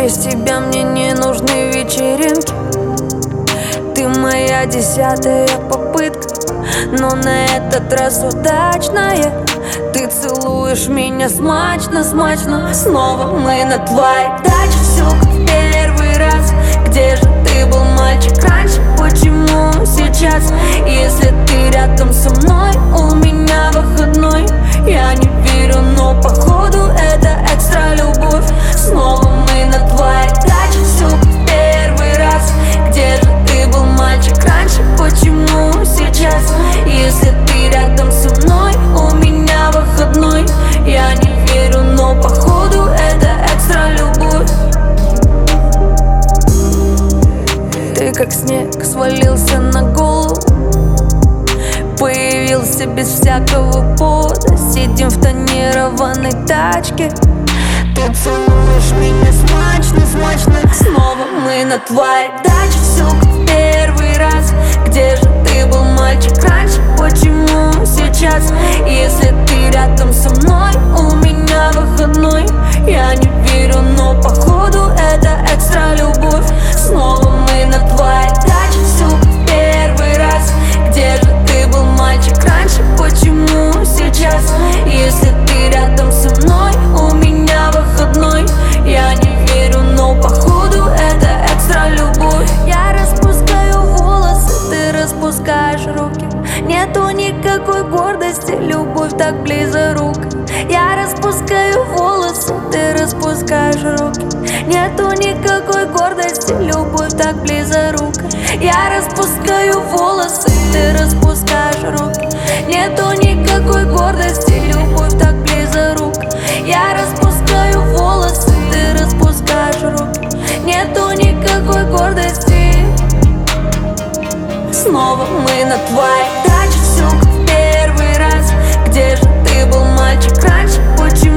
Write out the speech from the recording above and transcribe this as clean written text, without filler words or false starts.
Без тебя мне не нужны вечеринки. Ты моя 10-я попытка, но на этот раз удачная. Ты целуешь меня смачно, смачно. Снова мы на твоей даче, все как в первый раз. Где же ты был, мальчик, раньше? Почему сейчас? Если ты рядом со мной, у меня выходной. Я не верю, но походу это экстра любовь. Снова мы на твоей даче, все как в первый раз. Где же ты был, мальчик, раньше? Почему сейчас? Если ты рядом со мной, у меня выходной. Я не верю, но походу это экстра любовь. Ты как снег свалился на голову, появился без всякого повода. Сидим в тонированной тачке. Ты целуешь меня смачно, смачно. Снова мы на твоей даче, все как в первый раз. Где же ты был, мальчик, раньше? Почему сейчас? Если ты рядом со мной, у меня выходной. Я не верю, но походу это экстра любовь. Снова мы на твоей даче, все как в первый раз. Где же ты был, мальчик, раньше? Почему сейчас? Если ты рядом со мной, у меня выходной. Я не верю, но походу это экстра любовь. Я распускаю волосы, ты распускаешь руки. Нету никакой гордости, любовь так близорука. Я распускаю волосы, ты распускаешь руки. Нету никакой гордости, любовь так близорука. Я распускаю волосы, ты распускаешь руки. Нету никакой гордости, любовь так близорука. Я распускаю волосы, ты распускаешь руки. Нету никакой гордости. Снова мы на твоей даче, все как в первый раз. Где же ты был, мальчик, раньше? Почему